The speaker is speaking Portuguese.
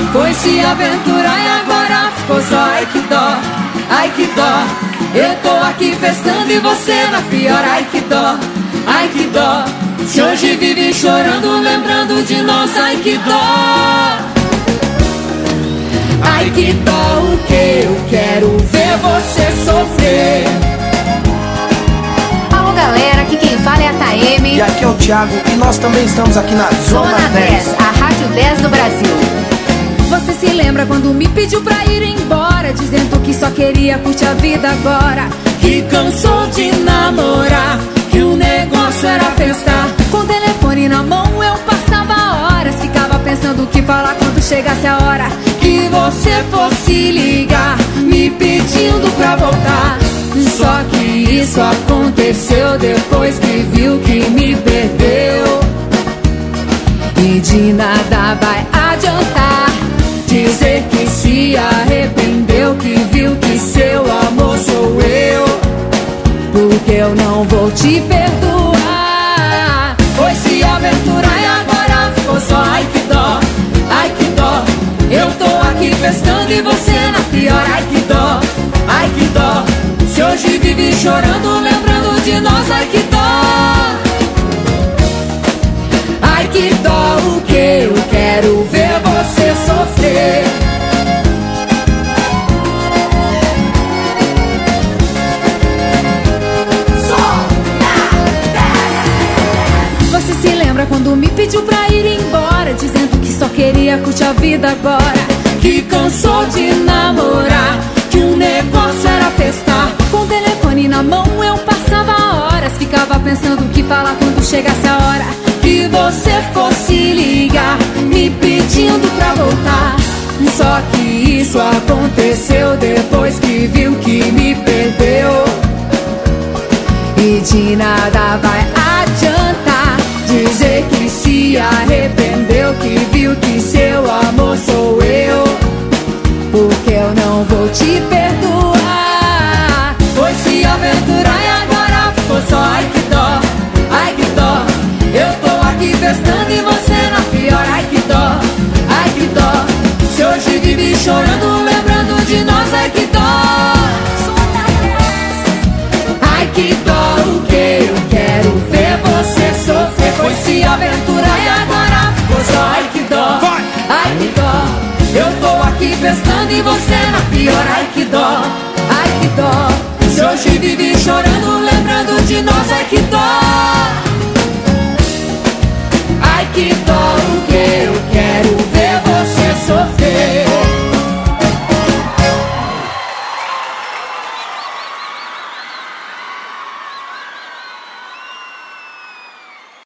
Foi se aventurar e agora ficou só. Ai que dó, ai que dó. Eu tô aqui festando e você na pior. Ai que dó, ai que dó. Se hoje vive chorando, lembrando de nós. Ai que dó, ai que dó. O que eu quero ver você sofrer. Alô galera, aqui quem fala é a Taeme. E aqui é o Thiago e nós também estamos aqui na Zona 10, a Rádio 10 do Brasil. Você se lembra quando me pediu pra ir embora, dizendo que só queria curtir a vida agora, que cansou de namorar, que o negócio era festar. Com o telefone na mão eu passava horas, ficava pensando o que falar quando chegasse a hora que você fosse ligar, me pedindo pra voltar. Só que isso aconteceu depois que viu que me perdeu. E de nada vai adiantar dizer que se arrependeu, que viu que seu amor sou eu, porque eu não vou te perdoar. Foi se aventurar e agora ficou só. Ai que dó, ai que dó. Eu tô aqui festando e você na pior. Ai que dó, ai que dó. Se hoje vive chorando, lembrando de nós. Ai que dó, ai que dó. O que eu quero ver você sofrer. Você se lembra quando me pediu pra ir embora, dizendo que só queria curtir a vida agora, que cansou de namorar, que o negócio era festar. Com o telefone na mão eu passava horas, ficava pensando o que falar quando chegasse a hora que você fosse ligar, me pedindo pra voltar. Só que isso aconteceu depois que viu que me perdeu. E de nada vai adiantar dizer que se arrependeu, que viu que seu amor sou eu, porque eu não vou te perdoar. Foi se aventurar e agora ficou só. Ai que dó, ai que dó. Eu tô aqui festando e você na pior. Ai que dó, ai que dó. Se hoje vive chorando, lembrando de nós. Ai que dó, ai que dó. O que eu quero ver você sofrer. Foi se aventurar e agora ficou só. Ai que dó, ai que dó. Eu tô aqui festando e você na pior. Ai que dó, ai que dó. Se hoje vive chorando, lembrando de nós. Ai que dó, ai que dó. O que